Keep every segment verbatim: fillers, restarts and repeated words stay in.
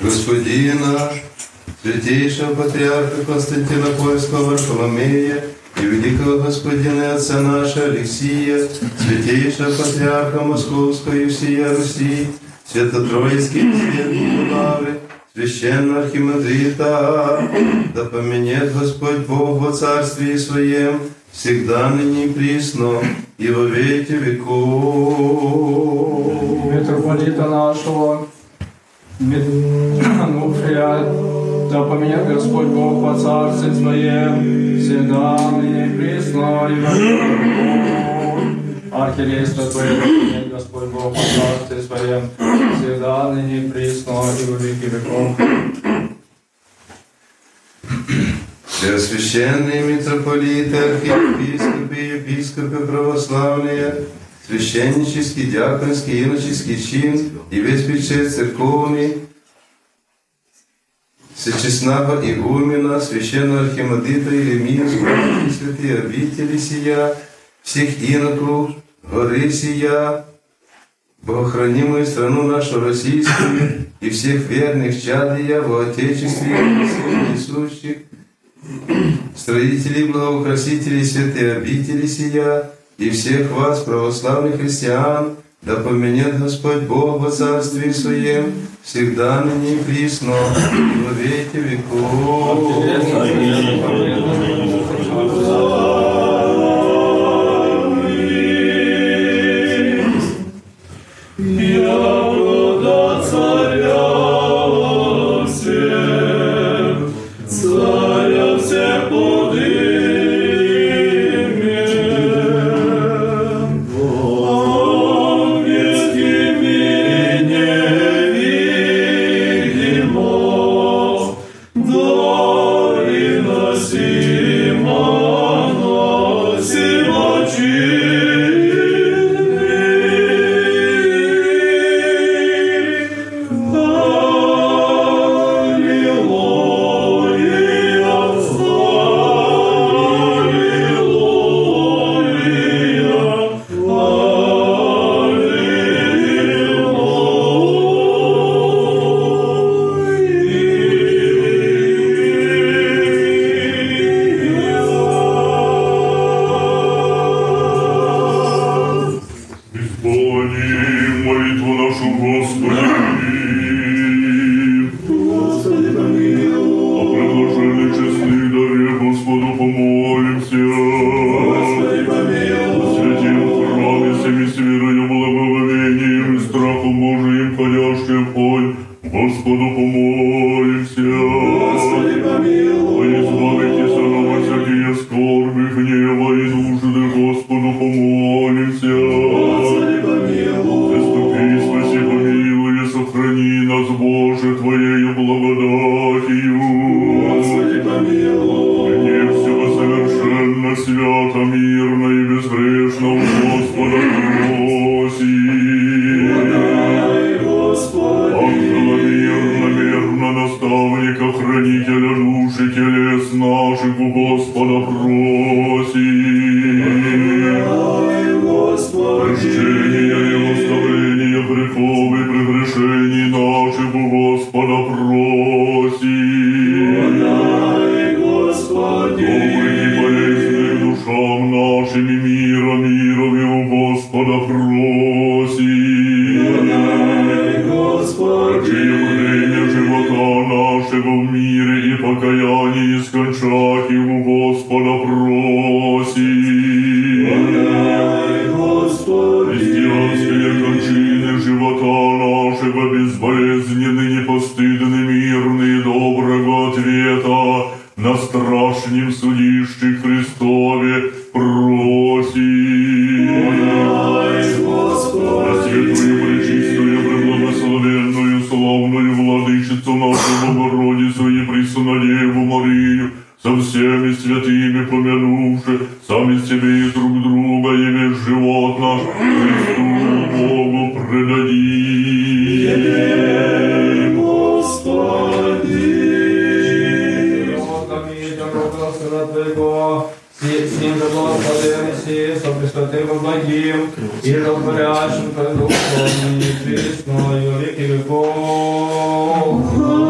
Господин наш, святейшего патриарха Константина Польского, Варфоломея и великого господина отца нашего Алексия, святейшего патриарха Московского и всея Руси, свято-троицкий святый Лавры, священного архимандрита, да поменет Господь Бог во царстве Своем, всегда ныне и присно, и во веки веков. Митрополита нашего, Ануфрия, да поменет Господь Бог во царстве Своем, всегда ныне и присно, и во веки веков. Архиерейство Твое, да поменет Господь Бог во царстве Своем, всегда ныне и присно, и во веки веков. Преосвященные митрополиты, архиепископы и епископы православные, священнический, диаконский, иноческий чин и весь печать церковный, всечестного игумена, священного архимандрита Иеремийского, святые обители сия, всех иноков, горы сия, богохранимую страну нашу российскую и всех верных чад ее во Отечестве и всех несущих, строителей, благоукрасителей святой обители сия, и всех вас, православных христиан, да поменет Господь Бог во царстве Своем, всегда ныне и присно, и во веки веков. и раборящим, как духовным, и присно, и во веки веков.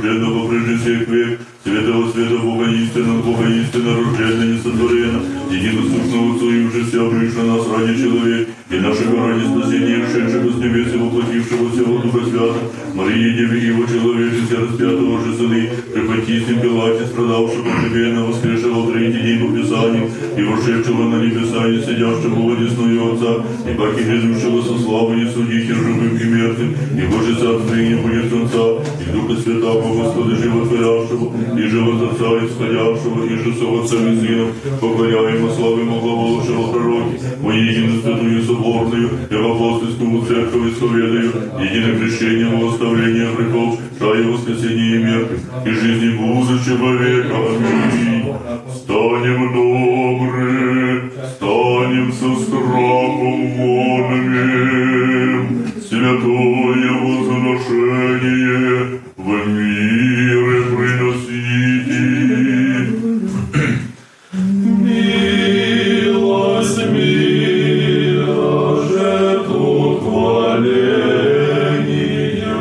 блаженного прежде всех век, святого света Бога истинного, Бога истинно рожденного, несотворенного, единосущного Отцу и уже вся пришла нас ради человек, и нашего ради спасения, ушедшего с небес и воплотившегося во Духа Свята, Марии Деве Его человечества, распятого же Сыны, при Понтийском Пилате, страдавшего тебе, на воскресшего в третий день по Писанию, и вошедшего на небеса, и сидящего во десную Отца, и паки грядущего со славой, и судить и живым и мертвым, и Божий царство и не будет конца, и Духа Святого, Господа животворявшего, и живот Отца исходявшего, и же со Отцем и Сыном, поклоняемо славим глаголовшего пророки, во единую святую соборную, и в апостольскую церковь исповедаю, единым крещением во оставление грехов, шая воскресение мертвых, и жизни будущего века. Аминь. Станем добры, станем со страхом вонным, святое возношение в мире приносите. Милость мира жертву хваления.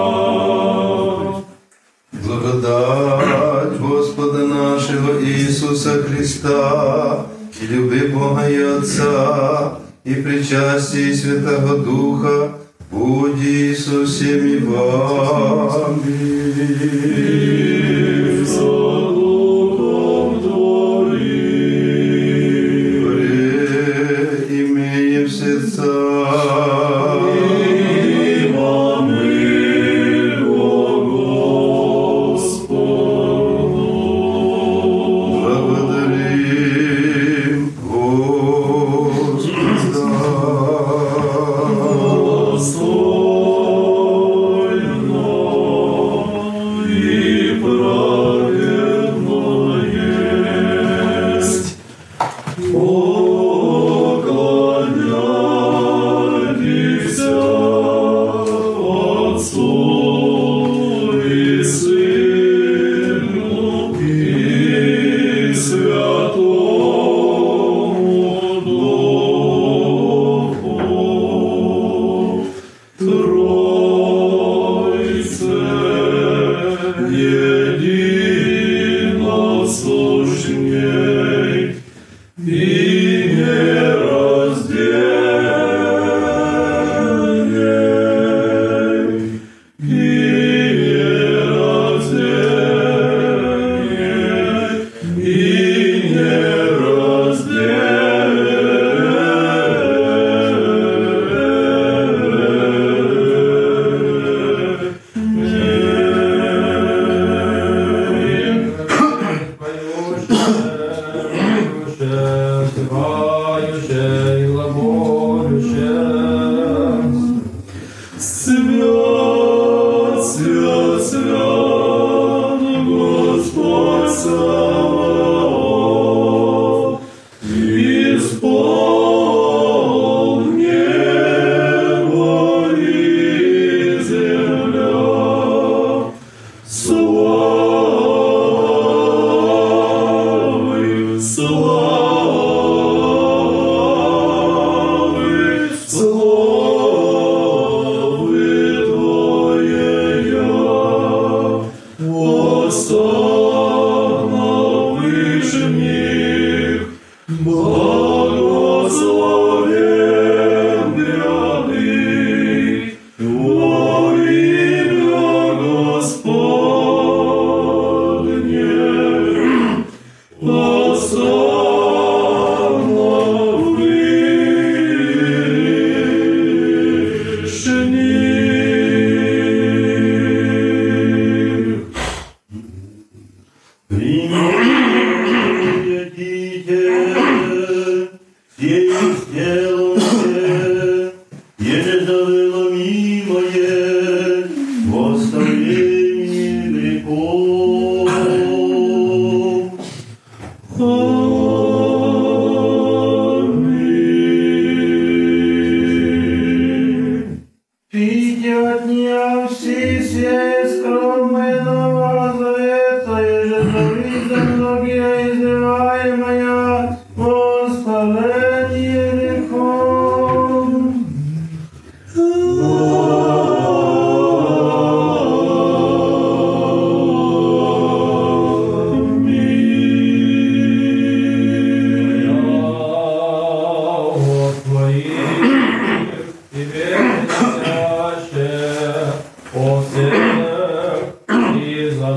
Благодать Господа нашего Иисуса Христа, и люби Бога и Отца, и причастие Святого Духа, буди со всеми вами. И со Духом Твоим. Преимеем сердца. И помы Господу. Благодарим Господа.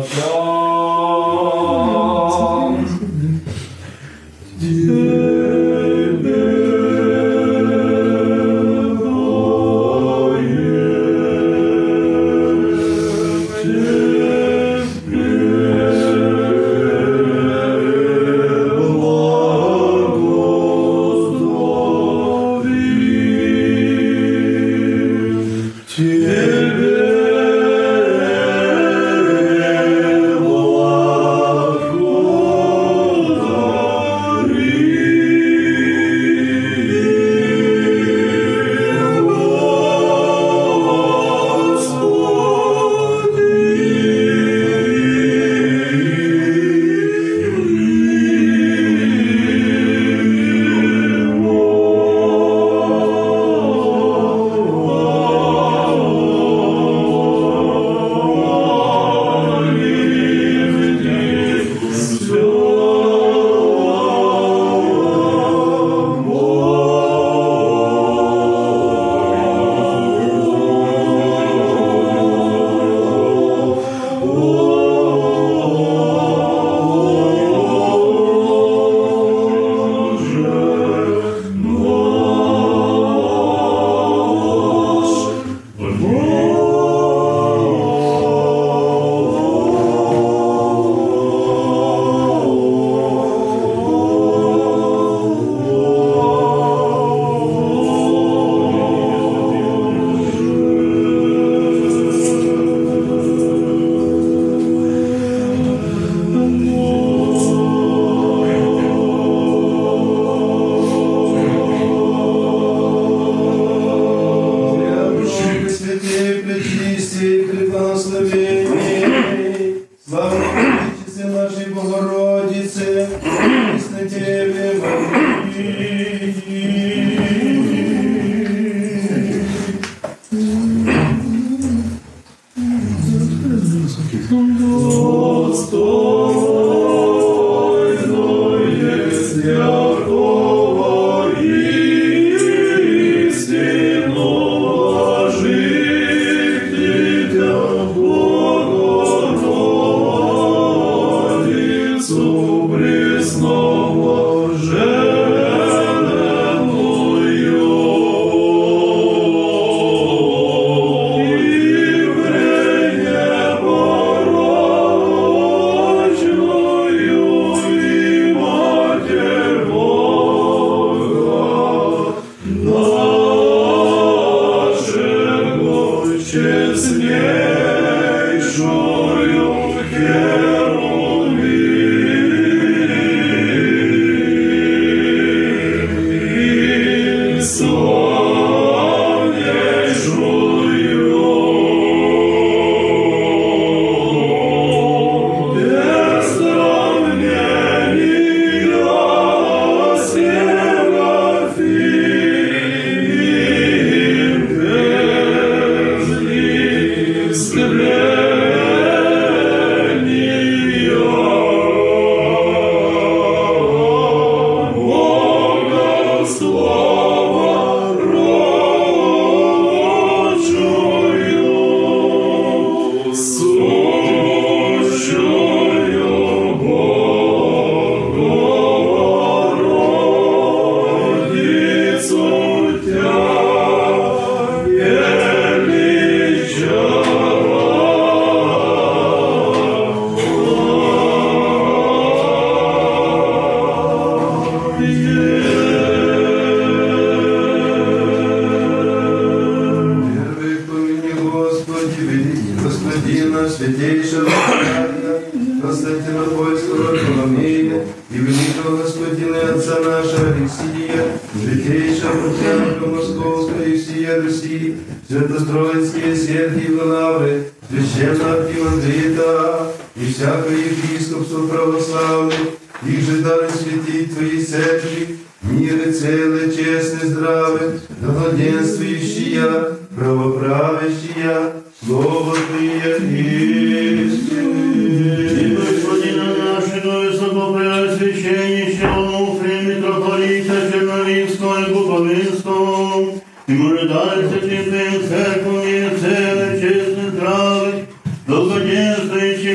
Благоденствующий правоправный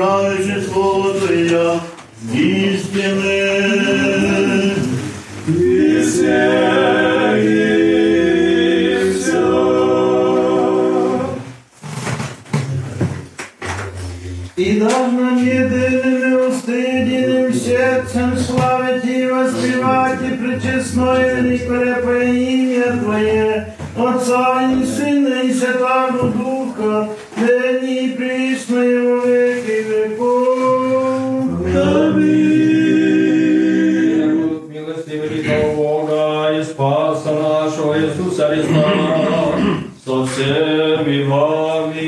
исправивши слово Твоя истины. И все. И должно медленными усты, единым сердцем славить и воспевать и пречестное великолепное имя Твое, Отца и Сына и Святого Духа, ныне и присно и во веки веков. Аминь. Милостивый Бога и Спаса нашего Иисуса Христа, со всеми вами.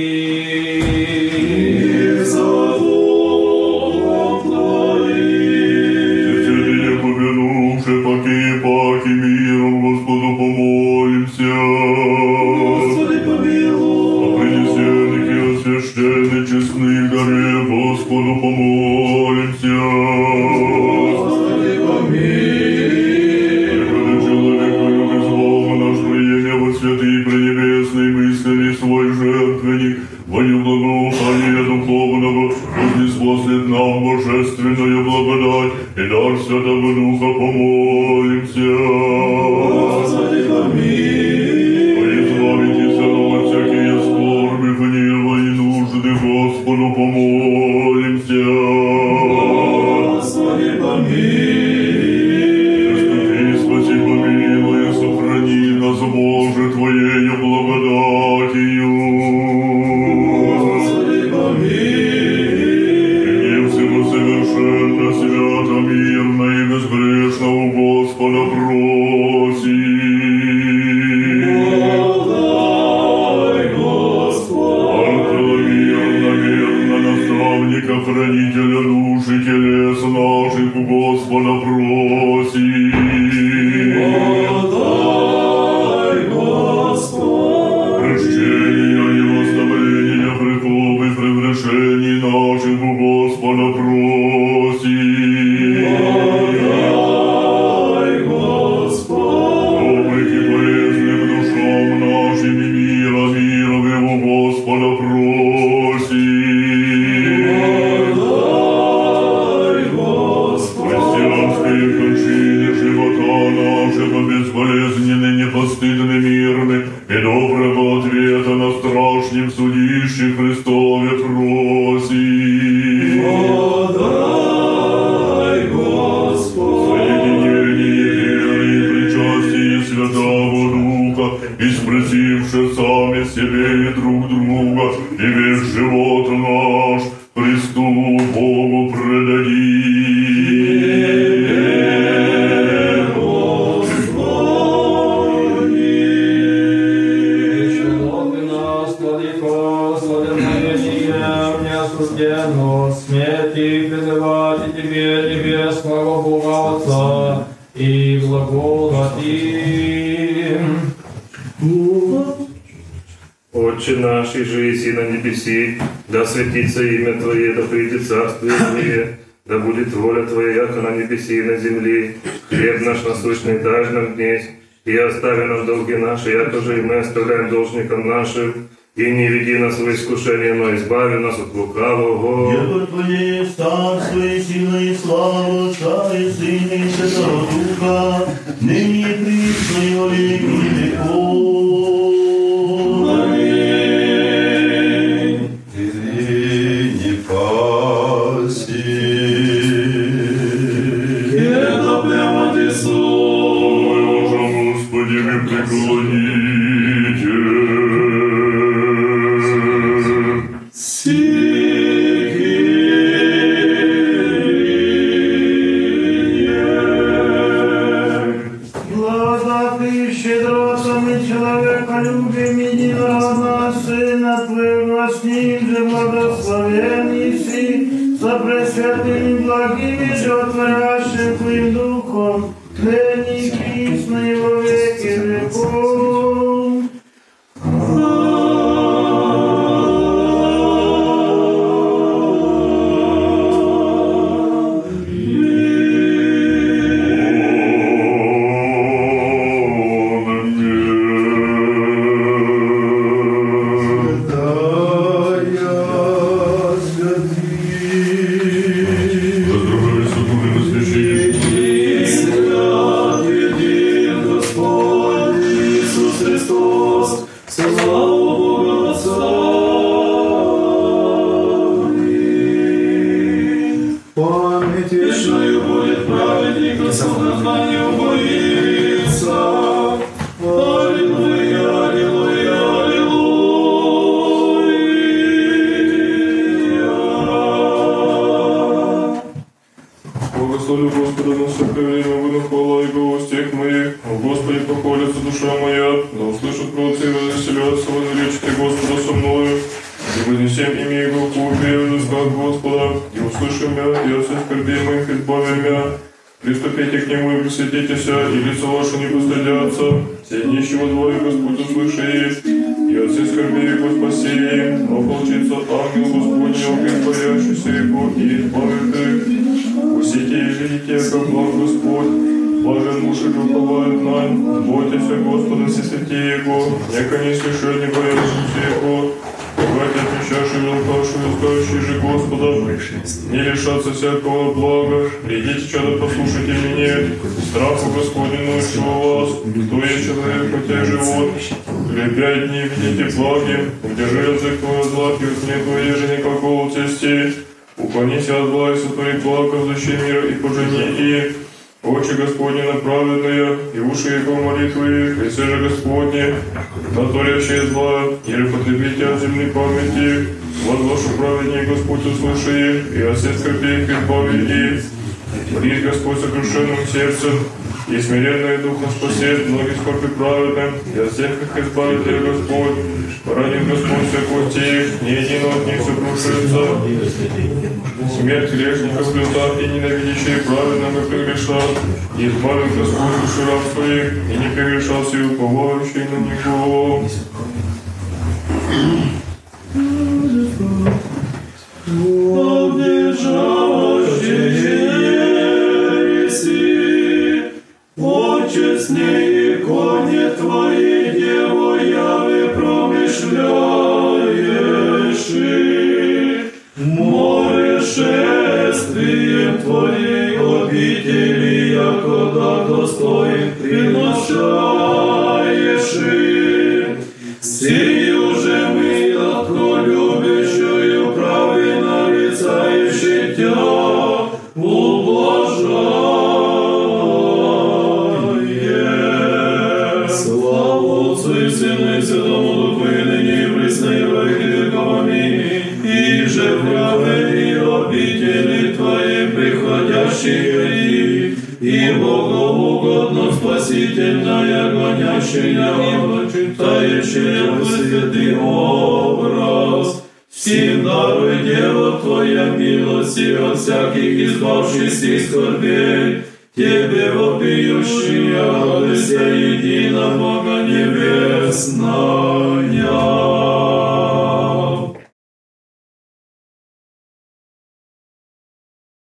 Паки миром, Господу помолимся. Господи, помилуй. О принесенных и освященных честных горе, Господу помолимся. Господи, помилуй. Когда человек любит слово наш, приемя во святый пренебесный мысленный свой жертвенник, во неблагоухание духовного, вознеслослед нам божественную благодать и дар Святого Духа помолимся. Господи, помилуй. Избавитесь от всякие скорби, гнева и нужды, Господу помолимся. Господи, помилуй. Заступи, спаси, помилуй, сохрани нас, Боже, Твоею благодатью. Господи, помилуй. И всего совершенно, свято, мирно и безгрешно у Господа просим. Подай, Господи. Ангела мирно, верно, наставника, хранителя душ и телес наших у Господа просим. Подай, Господи. Прощения и восстановления грехов и прегрешений наших у Господа просим. Подай, Господи. Добрых и полезных душам нашим и мира, мира у Господа просим. Подай, Господи. Христианские кончины живота нашего безболезненны, непостыдны, мирны, и доброго ответа на страшном судище Христове просим. Подай, Господи. Соединение веры и причастие Святого Духа, испросивши сами себе и друг друга, и весь живот наш Христу Богу предадим. Смерти призывать и Тебе, небесного Бога Отца, и глаголатим. Отче наш, иже еси на небеси, да светится имя Твое, да придет царствие Твое, да будет воля Твоя, яко на небеси и на земли. Хлеб наш насущный дашь нам днесь, и остави нам долги наши, яко же и мы оставляем должникам нашим. И не веди нас в искушение, но избави нас от лукавого. Яко Твое есть царство и сила и слава Отца и Сына и Святого Духа, ныне и присно и во веки веков. Аминь. Ты не паси. Это прямо Ты сон. Господи, мы преклоните. Благодатью, щедротами человеколюбием единородного Сына Твоего, с Ним же благословенный си, со пресвятым и благим и животворящим Твоим Духом, ныне и присно и во веки веков. Святая, святые, Бога не убоится. Аллилуйя, аллилуйя, аллилуйя. Благословлю Господа на всякое время, выну хвала и голос тех моих. О Господе похвалится душа моя, да услышат правоцы и возвеселятся, вознаречите Господа со мною. И вознесем имя Его в клубе, и взыскат Господа, и услышим я, и от всех скорбей моих избавим я. Приступите к Нему и присветитесь, и лица ваши не постыдятся. Сей нищего двое Господь услышит, и от всех скорбей Его спаси. Ополчится ангел Господня, притворяющийся Его, и избавит их. Усите и видите, как благ Господь, блажен муж и уповает нань. Бойтесь Господа, всесвяти Его, яко не слышат, не боящимся Его. Братья, отвечавшие, велкавшие, искающие же Господа, не лишатся всякого блага. Придите, чадо, послушайте меня, страху Господню научу вас, кто есть человек, хотя и живот. Хлебя дни, видите благи, удержи язык твой от зла, и усне твоей же никакого тести. Уклонись от зла и сотвори благо, взыщи мира и пожени их. Очи Господни направленные, и уши Его молитвы их, и все же Господни, натворящие зла, или потребите от земной памяти, возглашу праведней Господь услыши их, и от всех скорбей их избави их. Близ Господь сокрушенным сердцем, и смиренный духом спасет многих скорби праведным, и от всех их избавит их Господь. Поранит Господь всех их, ни един от них сокрушится. Смерть грешников люта, и ненавидящие праведного прегрешат, и избавит Господь души раб своих, и не прегрешат все уповающие на Него. Почестные иконе Твои, Дево, яви промышляешь, море шествием Твоей обители, якода достоин приношаешь. Сию же мы, латко любящую, правильно рицающий Тя, ублажаем. Слава Отцу и Сыну и Святому Духу, и ныне и присно и во веки веков. Аминь. И же в храме и обители Твоей приходящие, и Богу угодно спасительная, гонящая, читающая святый образ. Всем даруй, Дева Твоя, милости от всяких избавшихся скорбей, Тебе вопиющая, радость едина Бога небесна.